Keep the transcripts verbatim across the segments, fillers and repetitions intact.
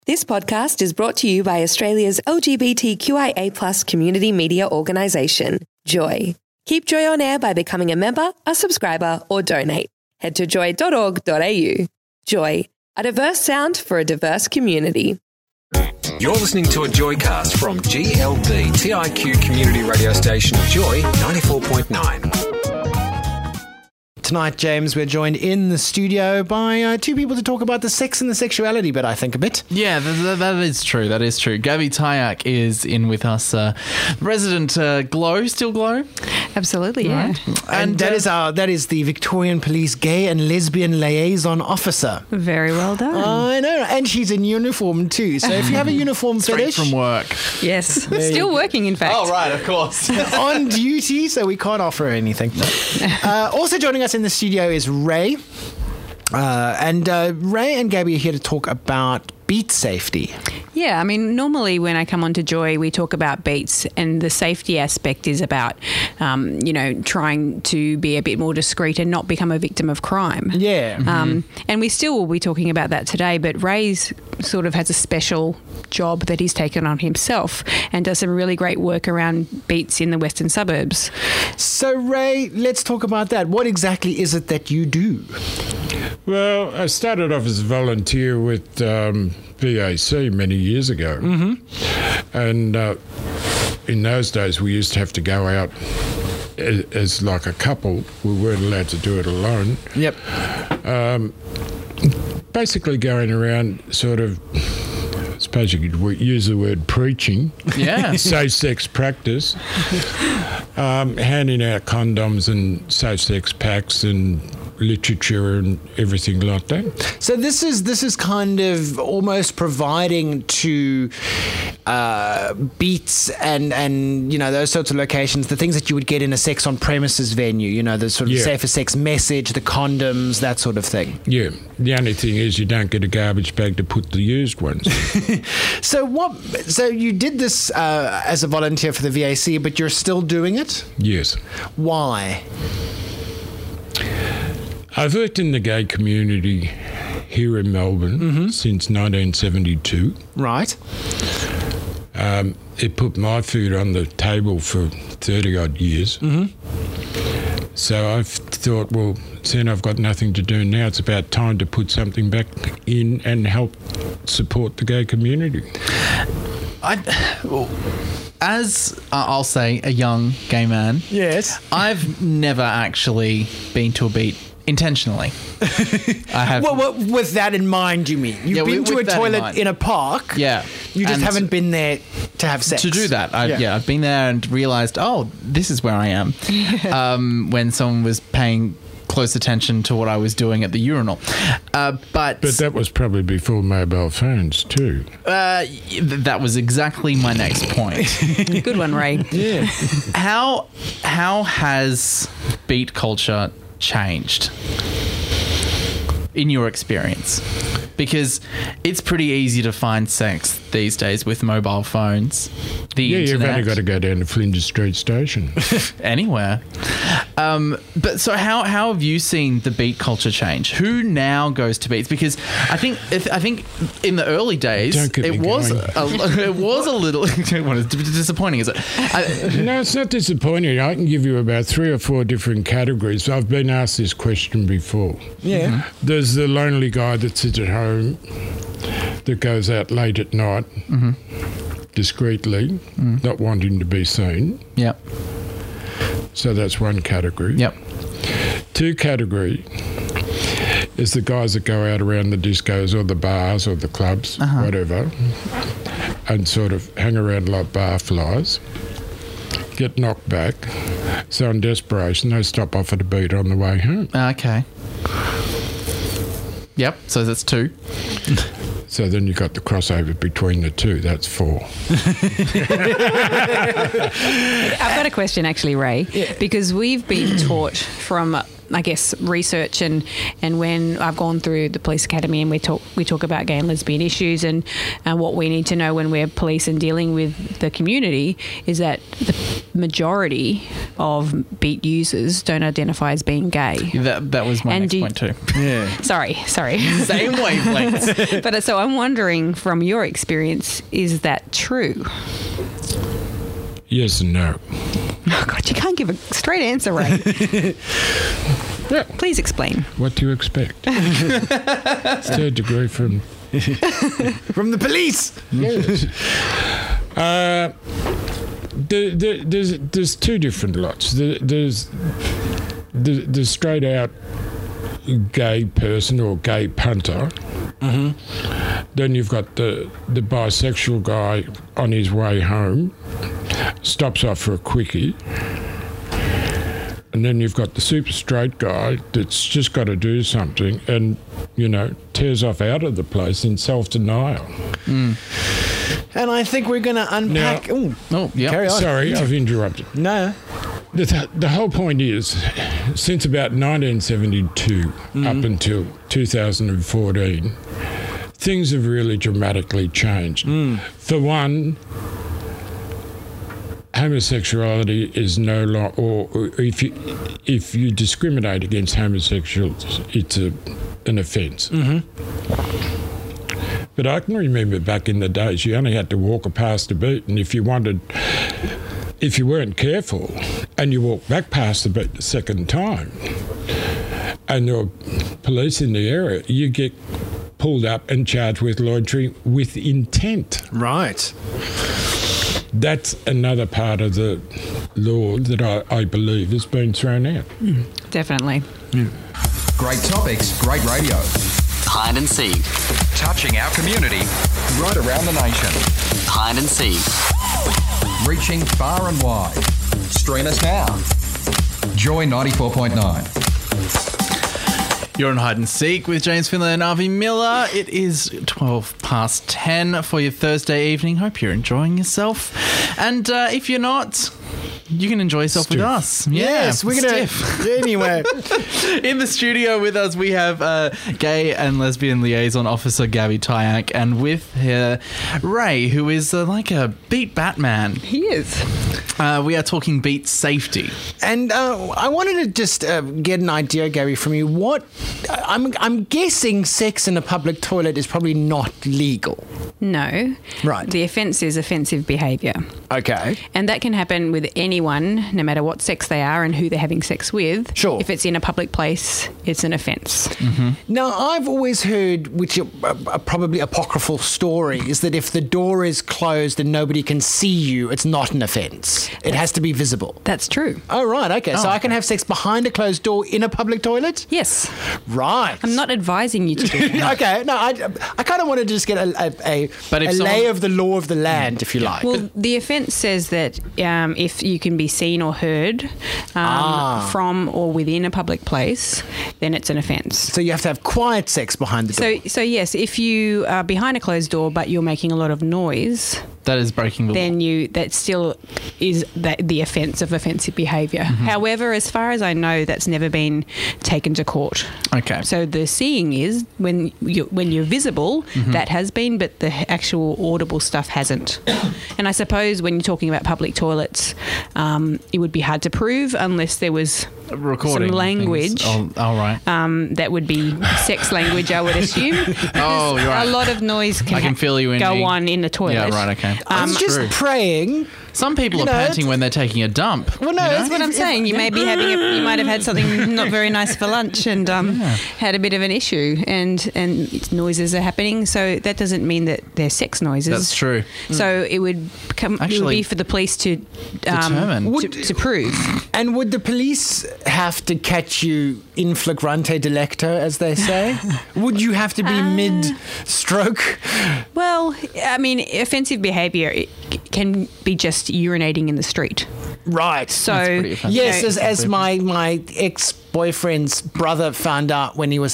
This podcast is brought to you by Australia's L G B T Q I A plus community media organisation, Joy. Keep Joy on air by becoming a member, a subscriber, or donate. Head to joy dot org dot a u. Joy, a diverse sound for a diverse community. You're listening to a Joycast from G L D T I Q community radio station Joy ninety-four point nine. Tonight, James, we're joined in the studio by uh, two people to talk about the sex and the sexuality bit, I think, a bit. Yeah, that, that is true. That is true. Gabby Tyack is in with us. Uh, resident uh, Glow, still Glow? Absolutely, yeah. Right. And, And that uh, is our that is the Victorian Police Gay and Lesbian Liaison Officer. Very well done. I know, and she's in uniform too. So if you have a uniform straight fetish, from work. yes. Still working, in fact. Oh, right, of course. on duty, so we can't offer her anything. Uh, also joining us in the studio is Ray. Uh, and uh, Ray and Gabby are here to talk about beat safety. Yeah, I mean, normally when I come onto Joy, we talk about beats, and the safety aspect is about, um, you know, trying to be a bit more discreet and not become a victim of crime. Yeah. Mm-hmm. Um, and we still will be talking about that today, but Ray's sort of has a special job that he's taken on himself and does some really great work around beats in the western suburbs. So, Ray, let's talk about that. What exactly is it that you do? Well, I started off as a volunteer with um, V A C many years ago. Mm-hmm. And uh, in those days, we used to have to go out as, as like a couple. We weren't allowed to do it alone. Yep. Um, basically going around sort of, I suppose you could use the word preaching. Yeah. Safe sex practice. um, handing out condoms and safe sex packs and literature and everything like that. So this is this is kind of almost providing to uh, beats and and you know those sorts of locations the things that you would get in a sex on premises venue. You know, the sort of Yeah. safer sex message, the condoms, that sort of thing. Yeah. The only thing is you don't get a garbage bag to put the used ones. So what? So you did this uh, as a volunteer for the V A C, but you're still doing it? Yes. Why? I've worked in the gay community here in Melbourne mm-hmm. since nineteen seventy-two. Right. Um, it put my food on the table for thirty odd years. Mm-hmm. So I've thought, well, seeing I've got nothing to do now, it's about time to put something back in and help support the gay community. I, well, as uh, I'll say, a young gay man, Yes. I've never actually been to a beat intentionally. I have. Well, well, with that in mind, you mean? You've Yeah, been with- to with a that in toilet mind. in, a park. Yeah. You just And haven't been there to have sex. to do that. I, Yeah. yeah. I've been there and realised, oh, this is where I am. um, when someone was paying close attention to what I was doing at the urinal. Uh, but But that was probably before mobile phones too. uh, th- that was exactly my next point. Good one, Ray. Yeah. How how has beat culture changed in your experience? Because it's pretty easy to find sex these days with mobile phones, the Yeah, internet, you've only got to go down to Flinders Street Station. anywhere. Um, but so how how have you seen the beat culture change? Who now goes to beats? Because I think if, I think in the early days Don't get it me was going. a, it was a little what is disappointing, is it? I, No, it's not disappointing. I can give you about three or four different categories. I've been asked this question before. Yeah. Mm-hmm. There's the lonely guy that sits at home that goes out late at night, Mm-hmm. discreetly, Mm. not wanting to be seen. yep. So that's one category. Yep. Two category is the guys that go out around the discos or the bars or the clubs, Uh-huh. whatever, and sort of hang around like barflies, get knocked back. So in desperation, they stop off at a beat on the way home. Okay. Yep. So that's two. So then you got the crossover between the two. That's four. I've got a question, actually, Ray, because we've been taught from I guess, research and, and when I've gone through the police academy and we talk we talk about gay and lesbian issues and uh, what we need to know when we're police and dealing with the community is that the majority of beat users don't identify as being gay. That that was my And next do- point too. Yeah. Sorry, sorry. Same wavelengths. But uh, so I'm wondering, from your experience, is that true? Yes and no. Oh God, you can't give a straight answer, Ray. Yeah. Please explain. What do you expect? It's third degree from. From the police. Yes. Uh, the, the, there's there's two different lots. The, there's the, the straight out gay person or gay punter. Mm-hmm. Then you've got the the bisexual guy on his way home, stops off for a quickie. And then you've got the super straight guy that's just got to do something and, you know, tears off out of the place in self-denial. And I think we're going to unpack... Now- Ooh, Oh, yeah. carry on. Sorry, I've interrupted. No. The, th- the whole point is, since about nineteen seventy-two Mm-hmm. up until two thousand fourteen, things have really dramatically changed. Mm. For one, homosexuality is no longer, or, or if you if you discriminate against homosexuals, it's a, an offence. Mm-hmm. But I can remember back in the days, you only had to walk past a beat, and if you wanted. If you weren't careful and you walked back past the beat the second time and there were police in the area, you get pulled up and charged with loitering with intent. Right. That's another part of the law that I, I believe has been thrown out. Definitely. Great topics, great radio. Hide and seek. Touching our community right around the nation. Hide and seek. Reaching far and wide. Stream us now. Joy ninety-four point nine. You're on Hide and Seek with James Finlay and Avi Miller. It is twelve past ten for your Thursday evening. Hope you're enjoying yourself. And uh, if you're not, you can enjoy yourself with us. Yeah, Yes, we're going stiff. to... Anyway. In the studio with us, we have uh, gay and lesbian liaison officer Gabby Tyank, and with her Ray, who is uh, like a beat Batman. He is. Uh, we are talking beat safety. And uh, I wanted to just uh, get an idea, Gary, from you. What I'm I'm guessing sex in a public toilet is probably not legal. No. Right. The offence is offensive behaviour. Okay. And that can happen with anyone, no matter what sex they are and who they're having sex with. Sure. If it's in a public place, it's an offence. Now, I've always heard, which are uh, probably apocryphal stories, that if the door is closed and nobody can see you, it's not an offence. It has to be visible. That's true. Oh, right. Okay. So I can have sex behind a closed door in a public toilet? Yes. Right. I'm not advising you to do that. Okay. No, I, I kind of wanted to just get a, a, a, But if a someone- lay of the law of the land, if you like. Well, the offence says that um, if you can be seen or heard um, Ah. from or within a public place, then it's an offence. So you have to have quiet sex behind the door. So, so yes, if you are behind a closed door but you're making a lot of noise, That is breaking the law. then you that still is that the offence of offensive behaviour. However, as far as I know, that's never been taken to court. Okay. So the seeing is when you when you're visible, that has been, but the actual audible stuff hasn't. And I suppose when you're talking about public toilets, um, it would be hard to prove unless there was Recording some language. things. Oh, all right. Um, that would be sex language, I would assume. Oh, you're right. A lot of noise can, I can ha- feel you in go the- on in the toilet. Yeah, right, okay. I'm That's just true. praying. Some people you are know, panting it's- when they're taking a dump. Well, no, you know? it's That's what I'm saying. You may be having a, you might have had something not very nice for lunch and um, had a bit of an issue, and and it's noises are happening. So that doesn't mean that they're sex noises. That's true. So it would come. it would Actually, be for the police to um, determine. to, to prove. And would the police have to catch you in flagrante delicto, as they say? Would you have to be mid-stroke? Well, I mean, offensive behaviour it can be just urinating in the street. Right. So pretty offensive. Yes, you know, as, as my, my ex-boyfriend's brother found out when he was out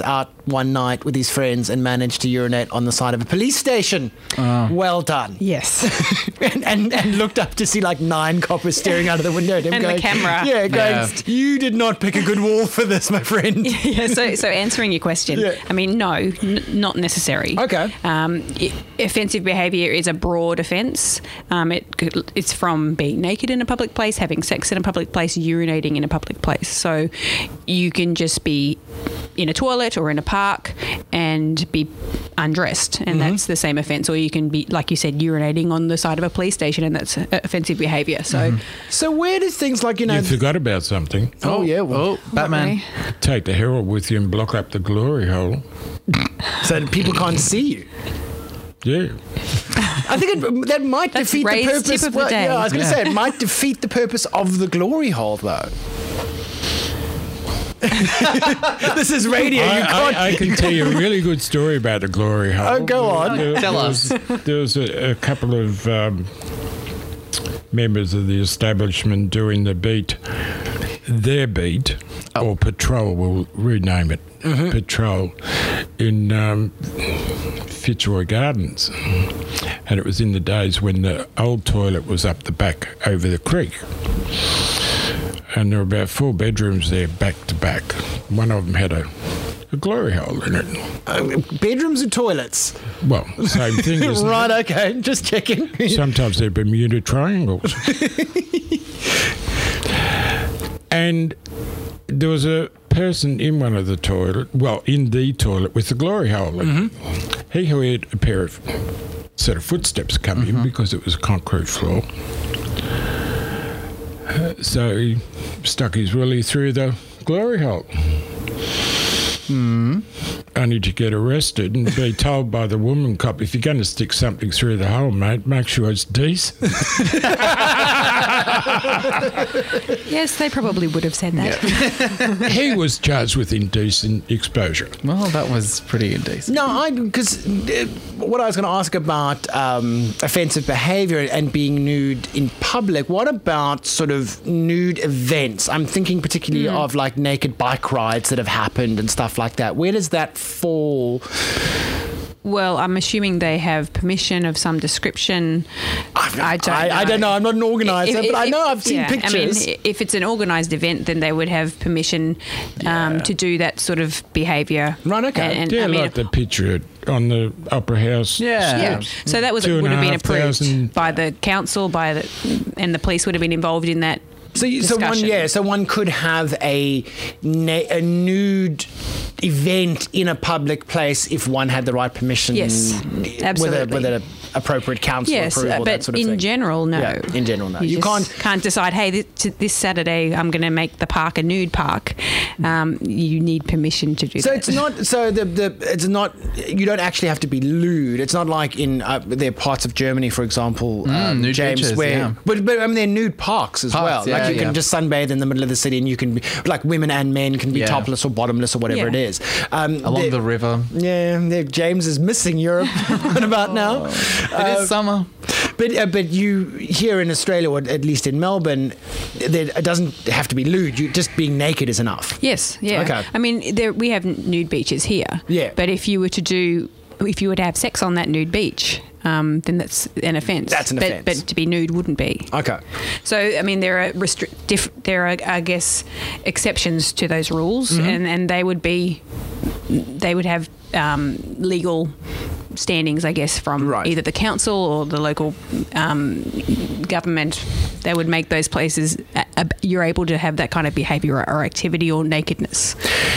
one night with his friends and managed to urinate on the side of a police station. Oh. Well done. Yes. and, and and looked up to see like nine coppers staring out of the window at him And the going, camera. Yeah, going, Yeah. you did not pick a good wall for this, my friend. yeah, so, so answering your question, Yeah. I mean, no, n- not necessary. Okay. Um, i offensive behaviour is a broad offence. Um, it could- it's from being naked in a public place, having sex in a public place, urinating in a public place. So you can just be in a toilet or in a park and be undressed, and that's the same offence. Or you can be, like you said, urinating on the side of a police station, and that's uh, offensive behaviour. So So where do things like, you know... You forgot about something. oh, yeah. Well, Oh, Batman. Okay. Take the herald with you and block up the glory hole. so that people can't see you. Yeah. I think it, that might That's defeat the Ray's purpose. tip of the well, day. Yeah, I was going to Yeah. say it might defeat the purpose of the glory hole, though. This is radio. I, you can't. I, I can tell you a really good story about the glory hole. Oh, go on. There, Tell there us. Was, there was a, a couple of um, members of the establishment doing the beat, their beat, Oh. or patrol, we'll rename it, Mm-hmm. patrol, in um, Fitzroy Gardens. And it was in the days when the old toilet was up the back over the creek. And there were about four bedrooms there back to back. One of them had a, a glory hole in it. Uh, bedrooms or toilets? Well, same thing, isn't Right, okay. Just checking. it? Sometimes they're Bermuda triangles. And there was a person in one of the toilet, well, in the toilet with the glory hole in it. He heard a pair of sort of footsteps come in because it was a concrete floor. Uh, so he stuck his willy through the glory hole. Hmm. Only to get arrested and be told by the woman cop, if you're going to stick something through the hole, mate, make sure it's decent. Yes, they probably would have said that. He was charged with indecent exposure. Well, that was pretty indecent. No, I because uh, what I was going to ask about um, offensive behaviour and being nude in public. What about sort of nude events? I'm thinking particularly of like naked bike rides that have happened and stuff like that. Where does that fall? Well, I'm assuming they have permission of some description. I don't. I, know. I don't know. I'm not an organiser, If- but I if- know I've seen yeah, pictures. I mean, if it's an organised event, then they would have permission um, to do that sort of behaviour. Right, okay. And, and, Yeah, I mean, like the picture on the Opera House. Yeah. yeah. So that was Two and would a have been half approved thousand. by the council, by the, and the police would have been involved in that. So, you, so one, discussion. yeah, so one could have a na- a nude event in a public place if one had the right permission. Yes, with a, absolutely. with an appropriate council Yes, approval, uh, that but sort of in thing. general, no. Yeah, in general, no. You, You just can't- can't decide. Hey, this, this Saturday I'm going to make the park a nude park. Um, you need permission to do So that. it's not. So the the it's not. You don't actually have to be lewd. It's not like in uh, there are parts of Germany, for example, um, nude James, beaches, where. yeah. But but I mean, they're nude parks as Parks, well. yeah, like you yeah. can just sunbathe in the middle of the city, and you can be like women and men can be Yeah. topless or bottomless or whatever Yeah. it is. Um, Along there- the river. Yeah, there- James is missing Europe right about now. It is summer. But uh, but you here in Australia, or at least in Melbourne, there, it doesn't have to be lewd. You just being naked is enough. Yes, yeah. Okay. I mean, there, we have nude beaches here. Yeah. But if you were to do, if you were to have sex on that nude beach, um, then that's an offence. That's an but, offence. But to be nude wouldn't be. Okay. So, I mean, there are restri- diff- there are, I guess, exceptions to those rules, Mm-hmm. and, and they would be, they would have um, legal standings, I guess, from Right. either the council or the local um, government. They would make those places, uh, uh, you're able to have that kind of behaviour or activity or nakedness.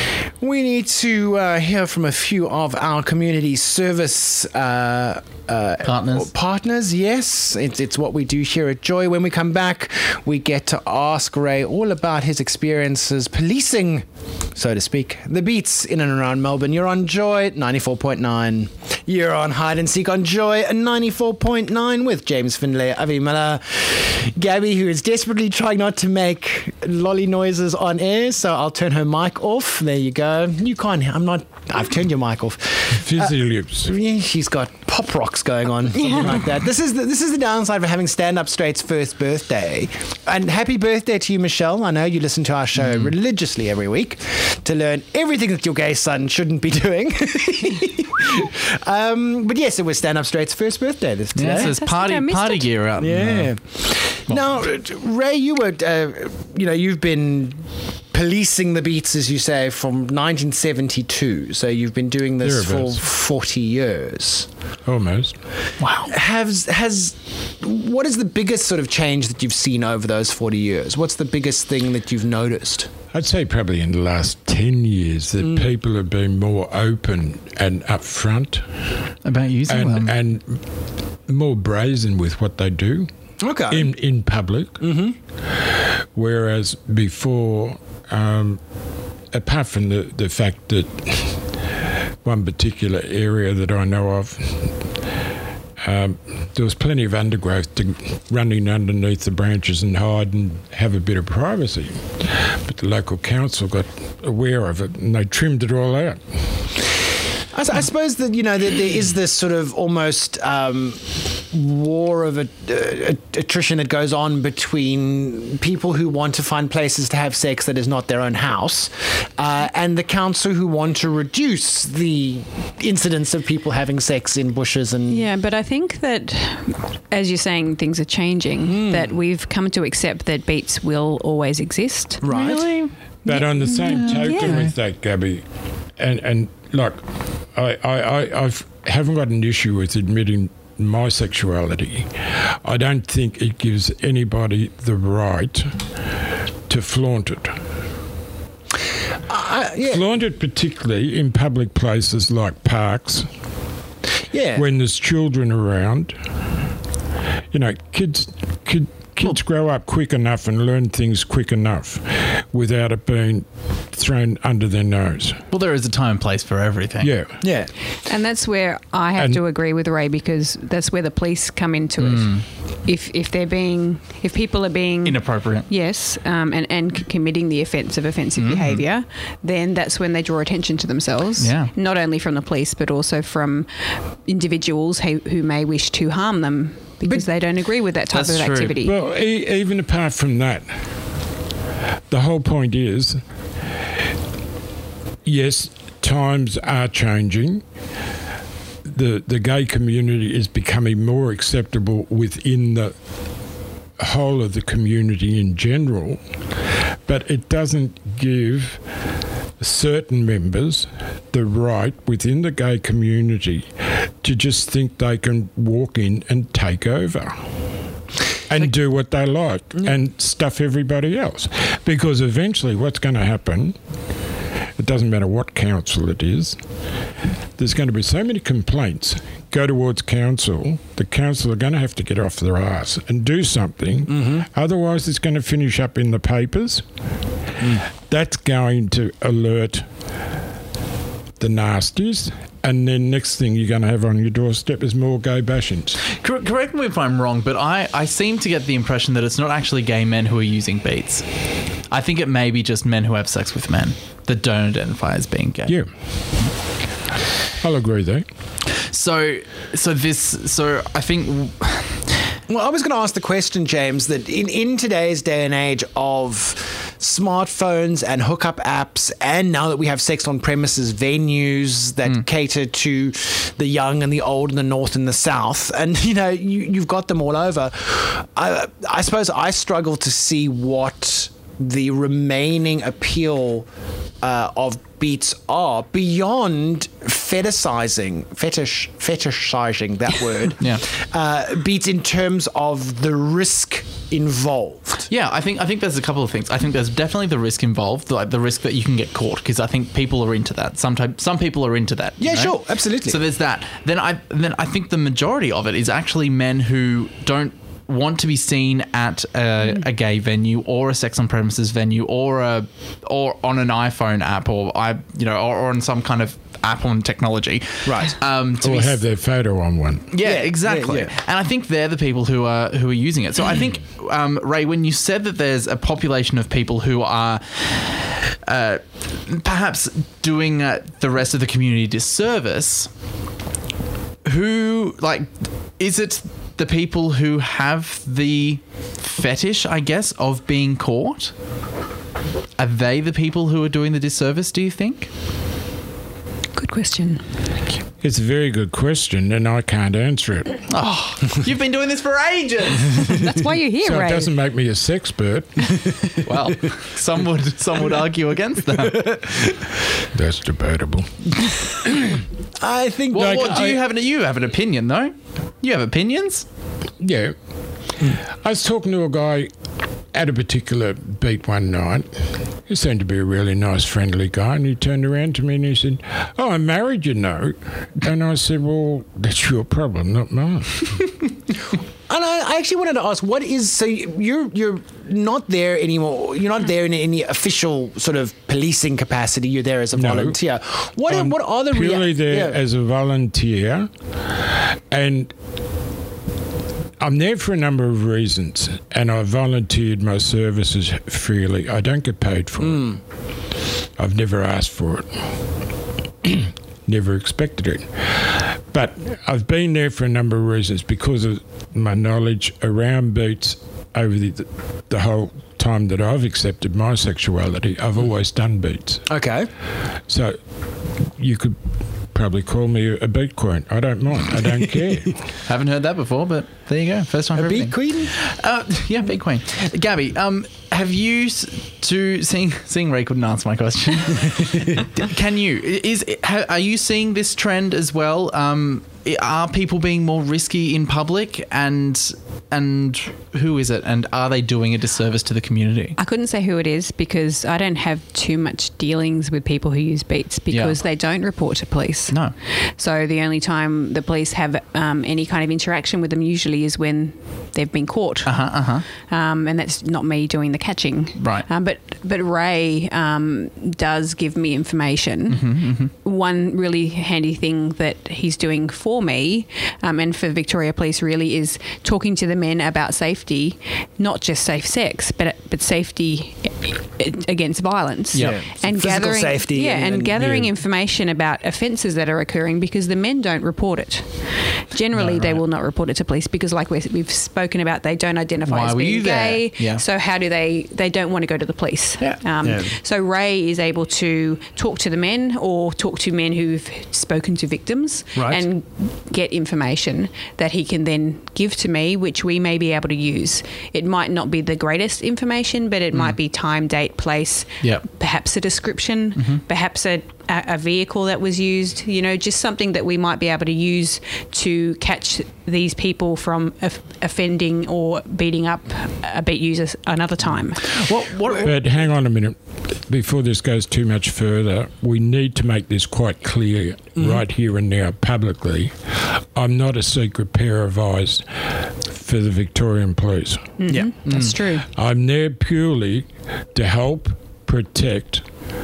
We need to uh, hear from a few of our community service uh, uh, Partners. Partners, yes. It's, it's what we do here at Joy. When we come back, we get to ask Ray all about his experiences policing, so to speak, the beats in and around Melbourne. You're on Joy ninety-four point nine. You're on Hide and Seek on Joy ninety-four point nine with James Findlay, Avi Miller, Gabby, who is desperately trying not to make lolly noises on air, so I'll turn her mic off. There you go. You can't. I'm not I've turned your mic off. Fizzy lips. Yeah, she's got pop rocks going on, something like that. This is the, this is the downside of having Stand Up Straight's first birthday. And happy birthday to you, Michelle. I know you listen to our show Mm. religiously every week to learn everything that your gay son shouldn't be doing. um, but yes, it was Stand Up Straight's first birthday this today. Yeah, so there's Fantastic, party I missed party it. gear out. Yeah. Now, Ray, you were, uh, you know, you've been policing the beats, as you say, from nineteen seventy-two. So you've been doing this Thereabouts. for forty years. Almost. Wow. Has has what is the biggest sort of change that you've seen over those forty years? What's the biggest thing that you've noticed? I'd say probably in the last ten years that people have been more open and upfront About using them. and, and more brazen with what they do Okay. in, in public. Mm-hmm. Whereas before, um, apart from the, the fact that one particular area that I know of, um, there was plenty of undergrowth to running underneath the branches and hide and have a bit of privacy. But the local council got aware of it and they trimmed it all out. I, s- I suppose that, you know, that there is this sort of almost um, war of a, uh, attrition that goes on between people who want to find places to have sex that is not their own house uh, and the council who want to reduce the incidence of people having sex in bushes and... Yeah, but I think that, as you're saying, things are changing, that we've come to accept that beats will always exist. Right. Really? But on the same token Yeah. with that, Gabby, and, and like, I, I, I I've, haven't got an issue with admitting my sexuality. I don't think it gives anybody the right to flaunt it. Uh, yeah. Flaunt it particularly in public places like parks, Yeah. when there's children around. You know, kids, kid, kids grow up quick enough and learn things quick enough without it being thrown under their nose. Well, there is a time and place for everything. Yeah. Yeah. And that's where I have And- to agree with Ray, because that's where the police come into it. If if they're being, if people are being Inappropriate. yes, um, and and c- committing the offence of offensive behaviour, then that's when they draw attention to themselves. Yeah. Not only from the police, but also from individuals who, who may wish to harm them because they don't agree with that type That's of true. activity. Well, e- even apart from that, the whole point is, yes, times are changing. The the gay community is becoming more acceptable within the whole of the community in general, but it doesn't give certain members the right within the gay community to just think they can walk in and take over and do what they like and stuff everybody else. Because eventually what's going to happen, it doesn't matter what council it is, there's going to be so many complaints go towards council, the council are going to have to get off their arse and do something. Otherwise it's going to finish up in the papers. That's going to alert the nasties, and then next thing you're going to have on your doorstep is more gay bashings. Cor- correct me if I'm wrong, but I, I seem to get the impression that it's not actually gay men who are using beats. I think it may be just men who have sex with men that don't identify as being gay. Yeah. I'll agree there. So, so this, so I think. Well, I was going to ask the question, James, that in, in today's day and age of smartphones and hookup apps, and now that we have sex on premises venues that cater to the young and the old in the north and the south, and you know, you, you've got them all over. I, I suppose I struggle to see what the remaining appeal uh, of beats are beyond fetishizing, fetish, fetishizing that word. Yeah. Uh, beats in terms of the risk involved. Yeah, I think I think there's a couple of things. I think there's definitely the risk involved, like the risk that you can get caught, because I think people are into that. Sometimes some people are into that. you Yeah, know? sure, absolutely. So there's that. Then I then I think the majority of it is actually men who don't want to be seen at a, a gay venue or a sex on premises venue or a or on an iPhone app or I you know or, or on some kind of app on technology. Right. Um, to Or be have their photo on one. Yeah, Yeah, exactly. yeah, yeah. And I think they're the people who are who are using it. So I think, um, Ray, when you said that there's a population of people who are uh, perhaps doing uh, the rest of the community disservice, who, like, is it the people who have the fetish, I guess, of being caught? Are they the people who are doing the disservice, do you think? Good question. It's a very good question, and I can't answer it. Oh, you've been doing this for ages. That's why you're here, So Ray. it doesn't make me a sexpert. Well, some would some would argue against that. That's debatable. I think. What, Like, what do you I- have? An, you have an opinion, though. You have opinions. Yeah. I was talking to a guy at a particular beat one night. He seemed to be a really nice, friendly guy, and he turned around to me and he said, "Oh, I'm married, you know." And I said, "Well, that's your problem, not mine." And I, I actually wanted to ask, what is so you're you're not there anymore? You're not there in any official sort of policing capacity. You're there as a No. volunteer. What are, I'm what are the rea- purely there yeah. as a volunteer, and I'm there for a number of reasons, and I volunteered my services freely. I don't get paid for Hmm. it. I've never asked for it. Never expected it. But I've been there for a number of reasons because of my knowledge around beats over the, the whole time that I've accepted my sexuality. I've always done beats. Okay. So you could probably call me a beat queen. I don't mind. I don't care. Haven't heard that before, but there you go. First time for A beat everything. queen? Uh, yeah, beat queen. Gabby, um, have you s- to seeing seeing Ray couldn't answer my question? Can you is ha, are you seeing this trend as well? Um, are people being more risky in public, and and who is it, and are they doing a disservice to the community? I couldn't say who it is because I don't have too much dealings with people who use beats because Yeah. they don't report to police. No. So the only time the police have um, any kind of interaction with them usually is when they've been caught. Uh huh. Uh huh. Um, and that's not me doing the catching. Right. Um, but but Ray um, does give me information. Mm-hmm, One really handy thing that he's doing for me um, and for Victoria Police really is talking to the men about safety, not just safe sex, but but safety against violence. Yep. Yeah. And Physical gathering safety Yeah, and- and, and- gathering yeah. information about offences that are occurring because the men don't report it. Generally, they will not report it to police because, like we're, we've spoken about, they don't identify Why as were being you there? gay. Yeah. So how do they? They don't want to go to the police. Yeah. Um, Yeah. So Ray is able to talk to the men or talk to men who've spoken to victims Right. and get information that he can then give to me, which we may be able to use. It might not be the greatest information, but it might be time, date, place, Yep. perhaps a description, perhaps a, a, a vehicle that was used, you know, just something that we might be able to use to catch these people from off- offending or beating up a beat user another time. What? What? But hang on a minute. Before this goes too much further, we need to make this quite clear right here and now publicly. I'm not a secret pair of eyes for the Victorian Police. Yeah. That's true. I'm there purely to help protect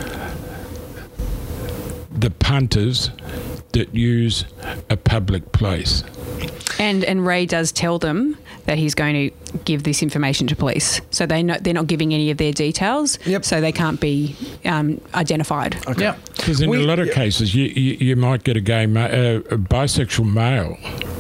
the punters that use a public place. And and Ray does tell them that he's going to give this information to police, so they know they're not giving any of their details, Yep. so they can't be um, identified. Yeah. Because in We- a lot of cases, you, you, you might get a gay, ma- uh, a bisexual male.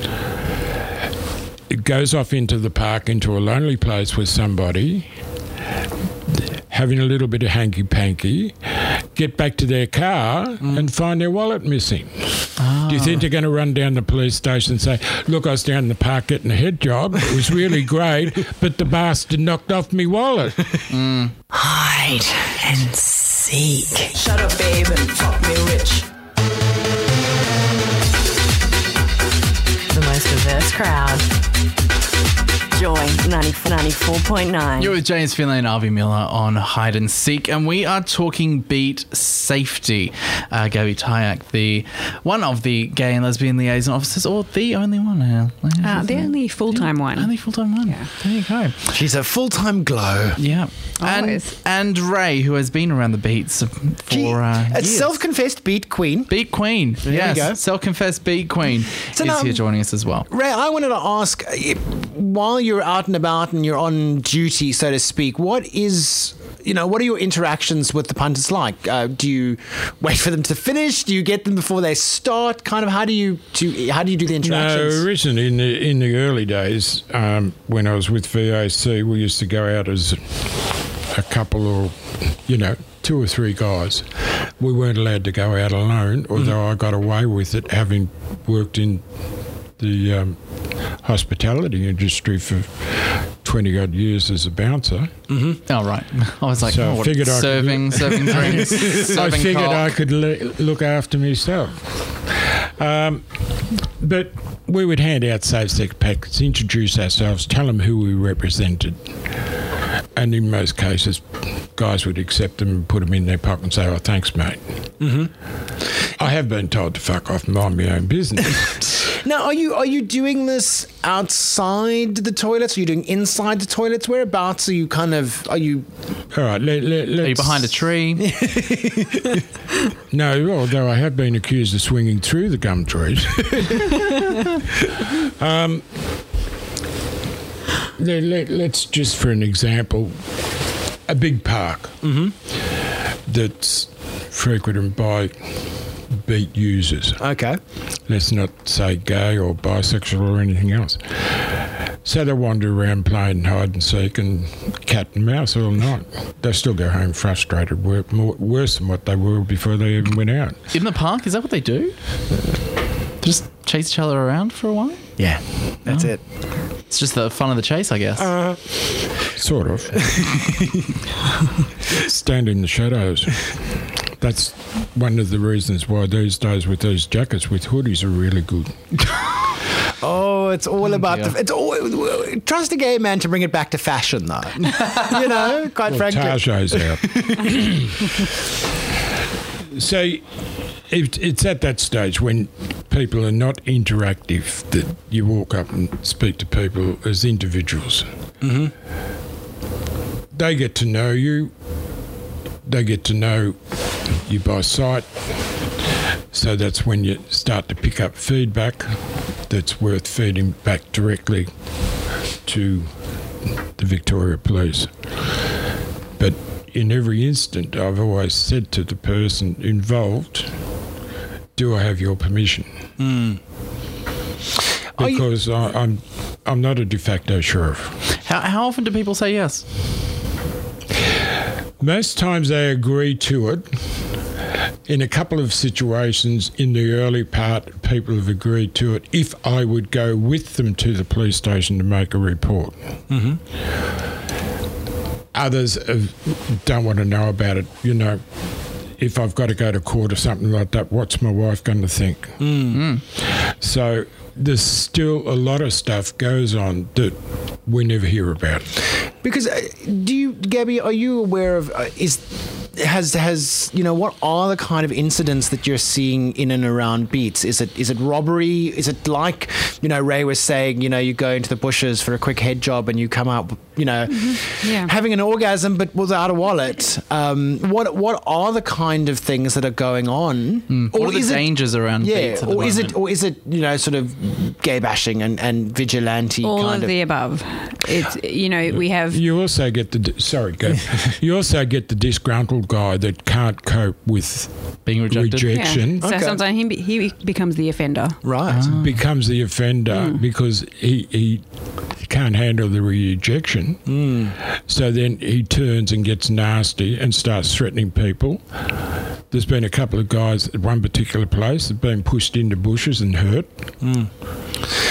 It goes off into the park, into a lonely place with somebody, having a little bit of hanky-panky, get back to their car and find their wallet missing. Do you think they're going to run down the police station and say, "Look, I was down in the park getting a head job. It was really great, but the bastard knocked off me wallet"? Hide and seek. Shut up, babe, and fuck me rich. The most diverse crowd. Joy ninety-four point nine. You're with James Finlay and Avi Miller on Hide and Seek, and we are talking beat safety. Uh, Gabby Tyak, the one of the gay and lesbian liaison officers, or the only one. Uh, Uh, the only full-time one. Only full-time one. Yeah. There you go. She's a full-time glow. Yeah. Always. And, and Ray, who has been around the beats for Gee, uh, a years. self-confessed beat queen. Beat Queen. There you yes. go. Self-confessed Beat Queen So is now- here joining us as well. Ray, I wanted to ask, uh, while you're out and about and you're on duty, so to speak, what is, you know, what are your interactions with the punters like? Uh, do you wait for them to finish? Do you get them before they start? Kind of, how do you do? How do you do the interactions? No, originally in the in the early days, um, when I was with V A C, we used to go out as a couple or, you know, two or three guys. We weren't allowed to go out alone, although I got away with it, having worked in the um, hospitality industry for twenty odd years as a bouncer. Mm-hmm. Oh, right. I was like, So oh, I what, figured I could- serving, serving drinks, I serving figured cock. I could le- look after myself. Um, but we would hand out safe sex packets, introduce ourselves, tell them who we represented. And in most cases, guys would accept them and put them in their pocket and say, oh, thanks, mate. Mm-hmm. I have been told to fuck off and mind my own business. Now, are you are you doing this outside the toilets? Are you doing inside the toilets? Whereabouts are you kind of, are you... All right, let, let, let's... Are you behind a tree? No, although I have been accused of swinging through the gum trees. um, let, let, let's just, for an example, a big park mm-hmm. that's frequented by beat users. Okay. Let's not say gay or bisexual or anything else. So they wander around playing hide and seek and cat and mouse all night. They still go home frustrated, wor- more, worse than what they were before they even went out. In the park? Is that what they do? Just chase each other around for a while? Yeah, that's Oh. it. It's just the fun of the chase, I guess. Uh, sort of. Stand in the shadows. That's one of the reasons why these days with these jackets with hoodies are really good. Oh, it's all about dear. the... It's all, trust a gay man to bring it back to fashion, though. You know, quite Well, frankly. Tarjay's out. So it, it's at that stage when people are not interactive that you walk up and speak to people as individuals. Mm-hmm. They get to know you. They get to know you by sight. So that's when you start to pick up feedback that's worth feeding back directly to the Victoria Police. But in every instant, I've always said to the person involved, do I have your permission? Mm. Because I, I'm I'm not a de facto sheriff. How, how often do people say yes? Most times they agree to it. In a couple of situations in the early part, people have agreed to it if I would go with them to the police station to make a report. Mm-hmm. Others have, don't want to know about it. You know, if I've got to go to court or something like that, what's my wife going to think? Mm. So there's still a lot of stuff goes on that we never hear about. Because uh, do you, Gabby, are you aware of, uh, is... Has has you know, what are the kind of incidents that you're seeing in and around beats? Is it is it robbery? Is it like, you know, Ray was saying, you know, you go into the bushes for a quick head job and you come out, you know, Mm-hmm. Yeah. having an orgasm but without a wallet? Um, what what are the kind of things that are going on? Mm. What are the is it- dangers around Yeah, beats at the or is it moment? or is it you know, sort of gay bashing and, and vigilante All kind of of? the above. It's, you know, we have... You also get the sorry, go. You also get the disgruntled guy that can't cope with Being rejected? rejection. So Okay. sometimes he, be- he becomes the offender. Right. Becomes the offender because he, he can't handle the rejection. So then he turns and gets nasty and starts threatening people. There's been a couple of guys at one particular place that have been pushed into bushes and hurt.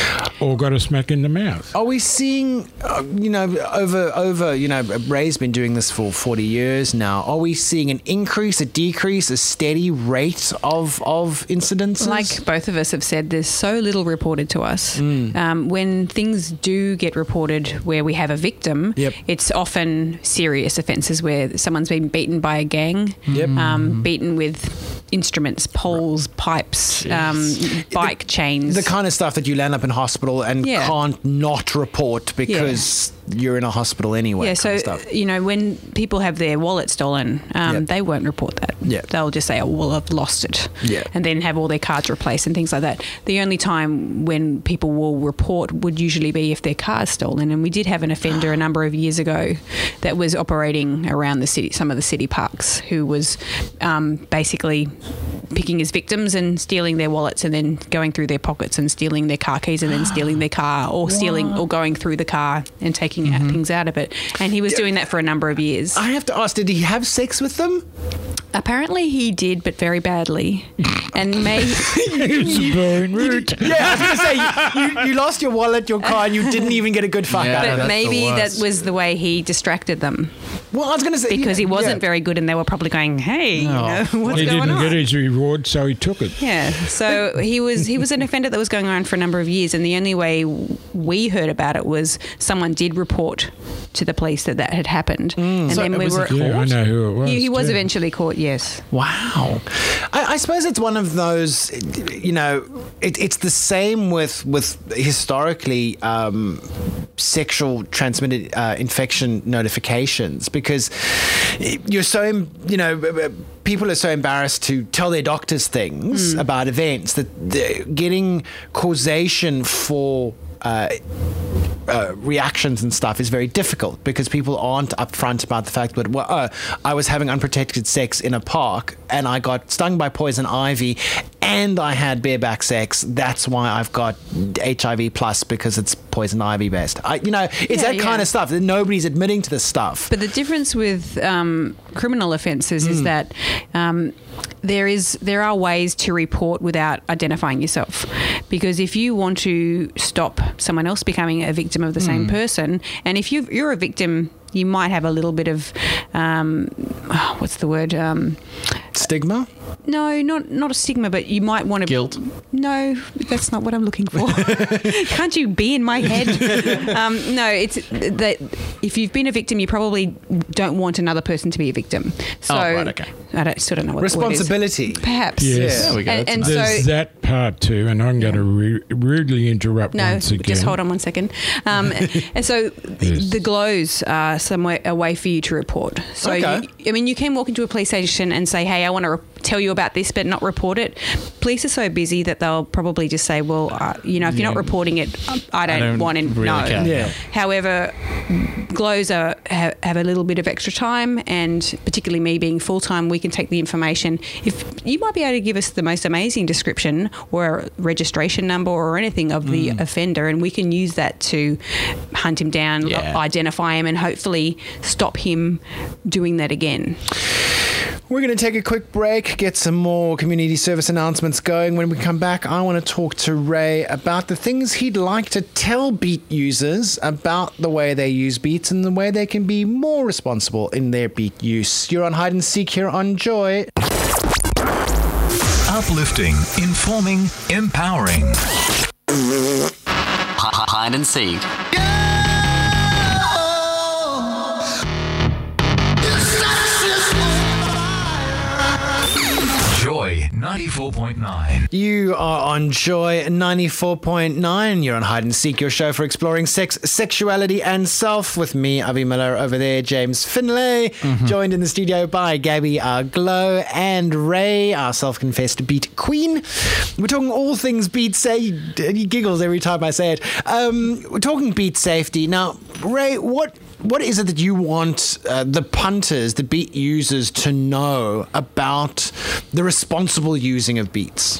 or got a smack in the mouth. Are we seeing, uh, you know, over, over, you know, Ray's been doing this for forty years now. Are we seeing an increase, a decrease, a steady rate of, of incidences? Like both of us have said, there's so little reported to us. Mm. Um, when things do get reported where we have a victim, Yep. it's often serious offences where someone's been beaten by a gang, Yep. um, beaten with instruments, poles, pipes, um, bike chains. The kind of stuff that you land up in hospital and Yeah. can't not report because you're in a hospital anyway. Yeah, kind so, of stuff. you know, when people have their wallet stolen, um, Yep. they won't report that. Yeah. They'll just say, oh, well, I've lost it. Yeah. And then have all their cards replaced and things like that. The only time when people will report would usually be if their car's stolen. And we did have an offender a number of years ago that was operating around the city, some of the city parks, who was um, basically picking his victims and stealing their wallets and then going through their pockets and stealing their car keys and then stealing their car or stealing or going through the car and taking out things out of it. And he was doing that for a number of years. I have to ask, did he have sex with them? Apparently he did, but very badly. And may It's a boring route. Yeah, I was going to say, you, you, you lost your wallet, your car, and you didn't even get a good fuck Yeah. out of but it. that's maybe the that worst. was the way he distracted them Well, I was going to say... because he yeah, wasn't yeah. very good and they were probably going, hey, you know, what's He going didn't on? get his reward, so he took it. Yeah, so he was he was an offender that was going on for a number of years, and the only way we heard about it was someone did report to the police that that had happened, and So then we was were. he Yeah, I know who it was. He, he was too. eventually caught. Yes. Wow. I, I suppose it's one of those, you know, it, it's the same with with historically um, sexual transmitted uh, infection notifications, because you're so, you know, people are so embarrassed to tell their doctors things about events that they're getting causation for uh, uh, reactions and stuff is very difficult because people aren't upfront about the fact that, well, oh, I was having unprotected sex in a park and I got stung by poison ivy and I had bareback sex. That's why I've got H I V plus, because it's poison ivy based. I, you know, it's Yeah, that kind yeah. of stuff that nobody's admitting to this stuff. But the difference with um, criminal offences is that um, there is there are ways to report without identifying yourself, because if you want to stop someone else becoming a victim of the same person, and if you you're a victim, you might have a little bit of um, oh, what's the word? Um, Stigma? no, not not a stigma, but you might want to Guilt. No, that's not what I'm looking for. Can't you be in my head? um, no, it's that if you've been a victim, you probably don't want another person to be a victim. So Oh, right, okay. I don't sort of know what the word is. Responsibility. Perhaps. Yes. There we go. And, That's and There's so. that part too, and I'm going to re- rudely interrupt No, once again. just hold on one second. Um, and so Yes. the glows are somewhere a way for you to report. So Okay. you, I mean, you can walk into a police station and say, "Hey, I want to re- tell you about this," but not report it. Police are so busy that they'll probably just say, "Well, uh, you know, if you're not reporting it, I don't, don't want to really know." care. Yeah. However, glows are have, have a little bit of extra time, and particularly me being full time, we can take the information. If you might be able to give us the most amazing description or a registration number or anything of the offender, and we can use that to hunt him down, Yeah. identify him, and hopefully stop him doing that again. We're going to take a quick break, get some more community service announcements going. When we come back, I want to talk to Ray about the things he'd like to tell Beat users about the way they use Beats and the way they can be more responsible in their Beat use. You're on Hide and Seek here on Joy. Uplifting, informing, empowering. Hide and seek. Joy ninety-four point nine. You are on Joy ninety-four point nine. You're on Hide and Seek, your show for exploring sex, sexuality, and self. With me, Avi Miller, over there, James Finlay, joined in the studio by Gabby, our glow, and Ray, our self-confessed beat queen. We're talking all things beat safety. He giggles every time I say it. Um, we're talking beat safety. Now, Ray, what what is it that you want uh, the punters, the beat users, to know about the responsible using of beats?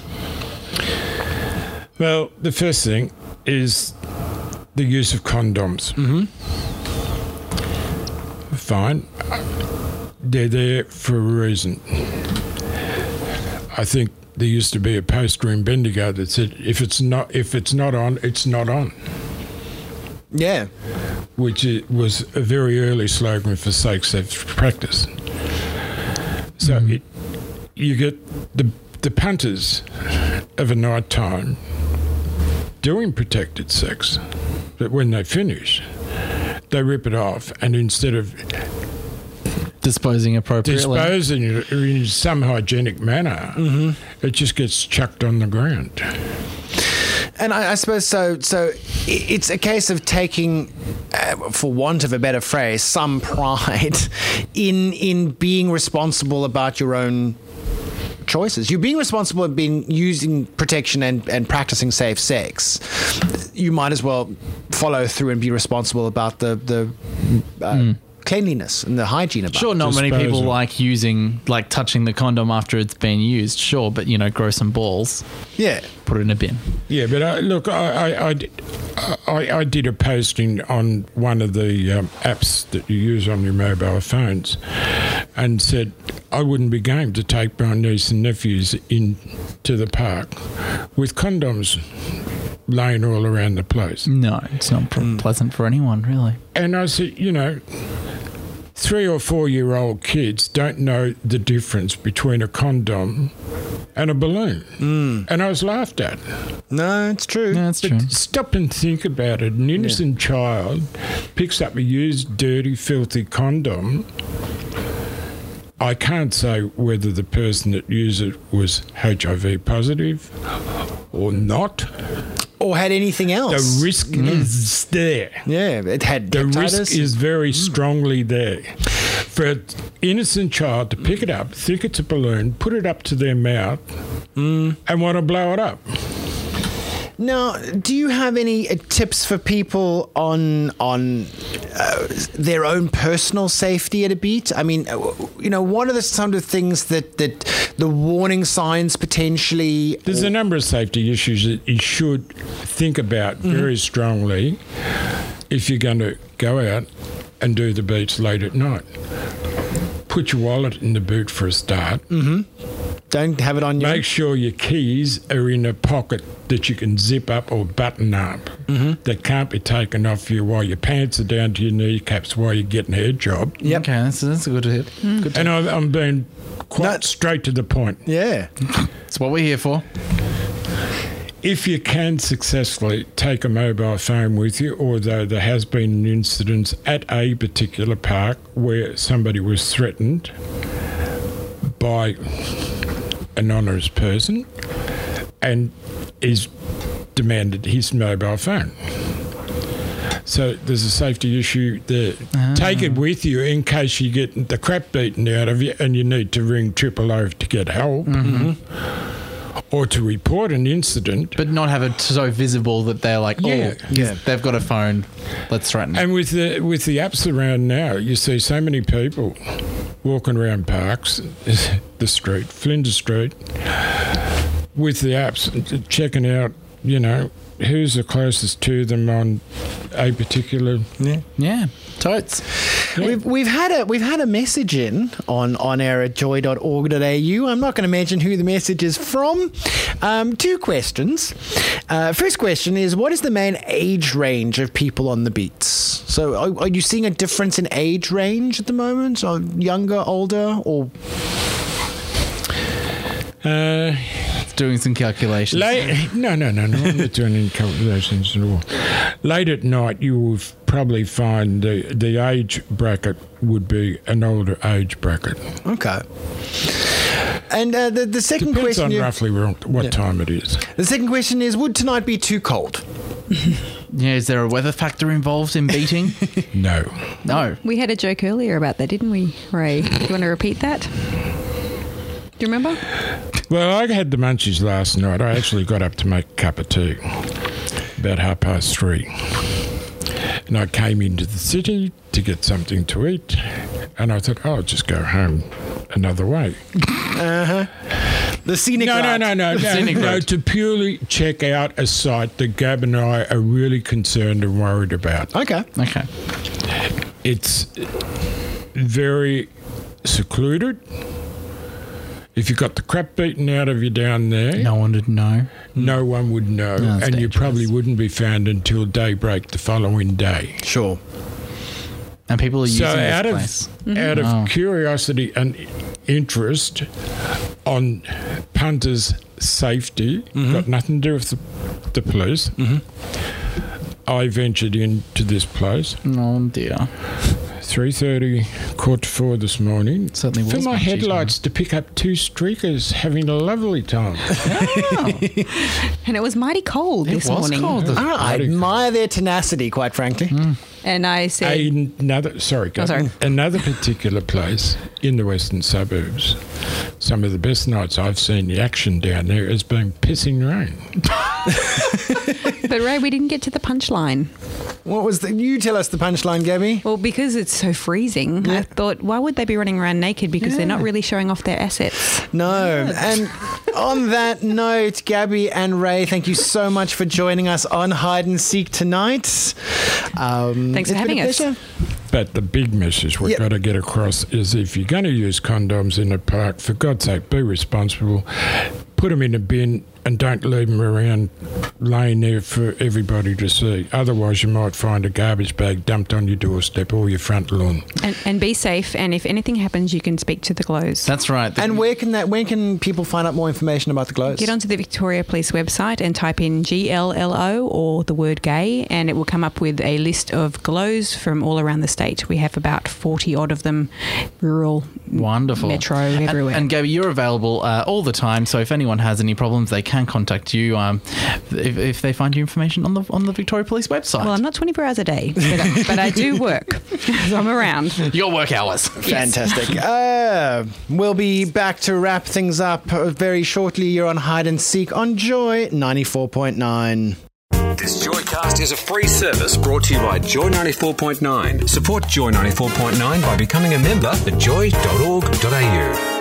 Well, the first thing is the use of condoms. Mm-hmm. Fine. They're there for a reason. I think there used to be a poster in Bendigo that said, "If it's not, if it's not on, it's not on." Yeah. Which it was a very early slogan for safe practice. So Mm-hmm. it, you get the the punters of a night time doing protected sex, but when they finish, they rip it off, and instead of disposing appropriately, disposing it in some hygienic manner, Mm-hmm. it just gets chucked on the ground. And I, I suppose so. So i- it's a case of taking, uh, for want of a better phrase, some pride in in being responsible about your own choices. You're being responsible in being using protection and, and practicing safe sex. You might as well follow through and be responsible about the the. Uh, cleanliness and the hygiene about Sure, it. not many people Disposal. like using, like touching the condom after it's been used. Sure, but you know, grow some balls, Yeah. put it in a bin. Yeah, but I, look, I, I, I, did- I, I did a posting on one of the um, apps that you use on your mobile phones and said I wouldn't be game to take my niece and nephews in to the park with condoms laying all around the place. No, it's not p- pleasant for anyone, really. And I said, you know, three or four year old kids don't know the difference between a condom and a balloon. Mm. And I was laughed at. No, it's true. Yeah, that's But true. stop and think about it. An innocent child picks up a used, dirty, filthy condom. I can't say whether the person that used it was H I V positive or not. Or had anything else. The risk is there. Yeah, it had The hepatitis. risk is very strongly there. For an innocent child to pick it up, think it's a balloon, put it up to their mouth, and want to blow it up. Now, do you have any uh, tips for people on on uh, their own personal safety at a beat? I mean, uh, you know, what are the some of the things that, that the warning signs potentially? There's a number of safety issues that you should think about very strongly if you're going to go out and do the beats late at night. Put your wallet in the boot for a start. Don't have it on you. Make sure your keys are in a pocket that you can zip up or button up. That can't be taken off you while your pants are down to your kneecaps while you're getting a head job. Yep. Okay, that's, that's a good hit. Good tip. And I'm, I'm being quite No. straight to the point. Yeah. That's what we're here for. If you can successfully take a mobile phone with you, although there has been an incident at a particular park where somebody was threatened by an anonymous person and is demanded his mobile phone. So there's a safety issue there. Take it with you in case you get the crap beaten out of you and you need to ring triple O to get help. Or to report an incident. But not have it so visible that they're like, oh, Yeah. Yeah. they've got a phone, let's threaten. And with the with the apps around now, you see so many people walking around parks, the street, Flinders Street, with the apps, checking out, you know, who's the closest to them on a particular. Yeah. Yeah, totes. We've we've had a we've had a message in on on air at joy dot org dot a u. I'm not going to mention who the message is from. Um, two questions. Uh, first question is, what is the main age range of people on the beats? So are, are you seeing a difference in age range at the moment? Or younger, older, or Uh, Doing some calculations. late, no, no, no, no. I'm not doing any calculations at all. Late at night, you will f- probably find the the age bracket would be an older age bracket. okay? And uh, the the second Depends question on you- roughly where- what Yeah. time it is. the second question is, would tonight be too cold? Yeah, is there a weather factor involved in beating? No. No. We had a joke earlier about that, didn't we, Ray? Do you want to repeat that? Do you remember? Well, I had the munchies last night. I actually got up to make a cup of tea about half past three. And I came into the city to get something to eat. And I thought, oh, I'll just go home another way. The scenic No, no, route. no, no, no, Scenic no, route. to purely check out a site that Gab and I are really concerned and worried about. Okay. Okay. It's very secluded. If you got the crap beaten out of you down there, No one would know. no one would know, No, that's and you dangerous. probably wouldn't be found until daybreak the following day. Sure. And people are using So this out of place. out of Oh. curiosity and interest on punters' safety, Mm-hmm. got nothing to do with the, the police. I ventured into this place. Oh dear. three thirty, quarter to four this morning. Certainly for was my punchy headlights to pick up two streakers having a lovely time. And it was mighty cold this It was morning. cold. I, I admire their tenacity, quite frankly. And I said, Another, sorry, go. Oh, sorry. Another particular place in the western suburbs. Some of the best nights I've seen the action down there has been pissing rain. but Ray, we didn't get to the punchline. What was the? You tell us the punchline, Gabby. Well, because it's so freezing, I thought, why would they be running around naked? Because they're not really showing off their assets. No. And on that note, Gabby and Ray, thank you so much for joining us on Hide and Seek tonight. Um, Thanks for it's been having a us. pleasure. But the big message we've Yep. got to get across is if you're going to use condoms in a park, for God's sake, be responsible. Put them in a bin and don't leave them around laying there for everybody to see. Otherwise, you might find a garbage bag dumped on your doorstep or your front lawn. And, and be safe. And if anything happens, you can speak to the Glows. That's right. And where can that? When can people find out more information about the Glows? Get onto the Victoria Police website and type in G L L O or the word gay, and it will come up with a list of glows from all around the state. We have about forty odd of them, rural, Wonderful. metro, And- everywhere. And, Gabby, you're available uh, all the time. So if anyone has any problems, they can contact you um, if, if they find your information on the on the Victoria Police website. well, I'm not twenty-four hours a day, but I, but I do work. So I'm around. Your work hours. Fantastic. Uh, we'll be back to wrap things up uh, very shortly. You're on Hide and Seek on Joy ninety-four point nine. This Joycast is a free service brought to you by Joy ninety-four point nine. Support Joy ninety-four point nine by becoming a member at joy dot org dot a u.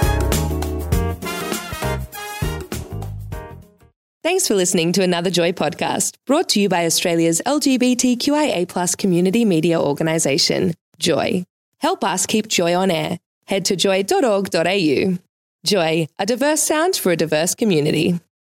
Thanks for listening to another Joy podcast, brought to you by Australia's L G B T Q I A plus community media organisation, Joy. Help us keep Joy on air. Head to joy dot org dot a u. Joy, a diverse sound for a diverse community.